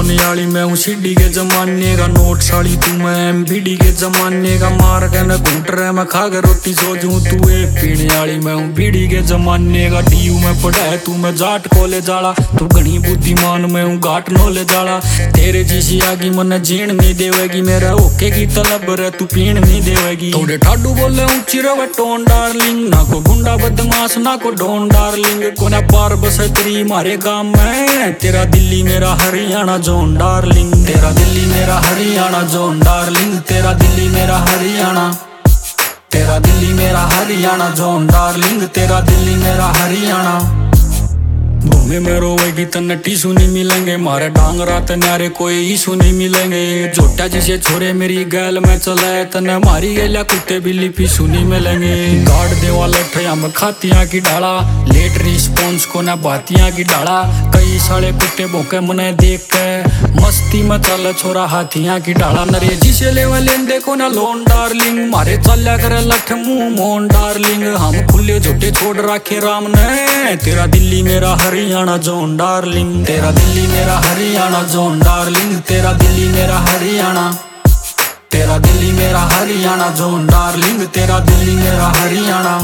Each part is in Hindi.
सोने वाली मैं हूँ सीढ़ी के जमाने का, नोट साड़ी तू मैं एमबीडी के जमाने का। मार के न घूट रहे मैं खा के रोटी सोचूं, तू एक पीने वाली मैं हूँ बीड़ी के जमाने का। डीयू में पढ़ाए तू मैं जाट कॉलेज जाला, तू घनी बुद्धिमान मैं हूँ घाट नॉलेज जाला। तेरे जैसी आगी मने जीण नहीं देवेगी, मेरा ओके की तलब रे तू पीण नहीं देवेगी। थोड़े ठाडू बोले ऊंची रवे टोन डार्लिंग, ना को गुंडा बदमाश ना को डोन डार्लिंग। कोना पार बसे तेरी मारे गांव में, तेरा दिल्ली मेरा हरियाणा जोन डार्लिंग। तेरा दिल्ली मेरा हरियाणा जोन डार्लिंग, तेरा दिल्ली मेरा हरियाणा, तेरा दिल्ली मेरा हरियाणा जोन डार्लिंग, तेरा दिल्ली मेरा हरियाणा। भूमि में रोवेगी तन्ने टीसू नहीं मिलेंगे, मारे डांगरा तन्यारे कोई ईसू नहीं मिलेंगे। जोटा जिसे छोरे मेरी गैल में चले, तन्ने मारी गेला कुत्ते बिल्ली पीसू नहीं मिलेंगे। गाड़ देवा लठया में खातियां की डाला, लेट रिस्पॉन्स को ना बातियां की डाला। कई साले कुत्ते भोंके मने देख के, मस्ती में चल छोरा हाथियां की डाला। नरे जिसे लेवा लेन देखो ना लोन डार्लिंग, मारे चल्या करे लठ मुंह मोन डार्लिंग। हम खुले झूठे छोड़ रखे राम ने, तेरा दिल्ली मेरा हरियाणा जोन डार्लिंग, तेरा दिल्ली मेरा हरियाणा जोन डार्लिंग, तेरा दिल्ली मेरा हरियाणा, तेरा दिल्ली मेरा हरियाणा जोन डार्लिंग, तेरा दिल्ली मेरा हरियाणा।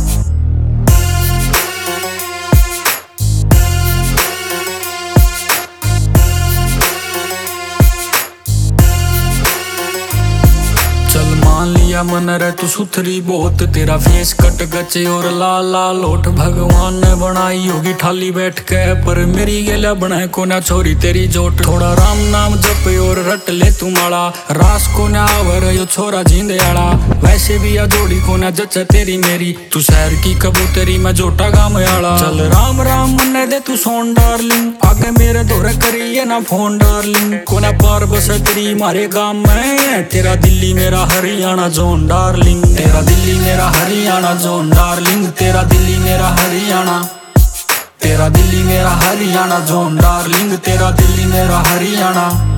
चल मान लिया मन रे तू सुथरी बहुत, तेरा फेस कट गचे और लाल लाल होठ भगवान ने बनाई होगी ठाली बैठ के। पर मेरी गेला बनाए को ना छोरी तेरी जोट, थोड़ा राम नाम जप और रट ले तू माला। रास को ना आवर यो छोरा जींदे आला, वैसे भी या जोड़ी को ना जच तेरी मेरी। तू शहर की कबूतरी मैं जोटा गाँव आला। चल राम राम मन्ने दे तू सोन डार्लिंग, आगे मेरे दौरे करिए ना फोन डार्लिंग। को ना पार बसे तेरी मारे गाँव में, तेरा दिल्ली मेरा हरियाणा जोन डार्लिंग, तेरा दिल्ली मेरा हरियाणा जोन डार्लिंग, तेरा दिल्ली मेरा हरियाणा, तेरा दिल्ली मेरा हरियाणा जोन डार्लिंग, तेरा दिल्ली मेरा हरियाणा।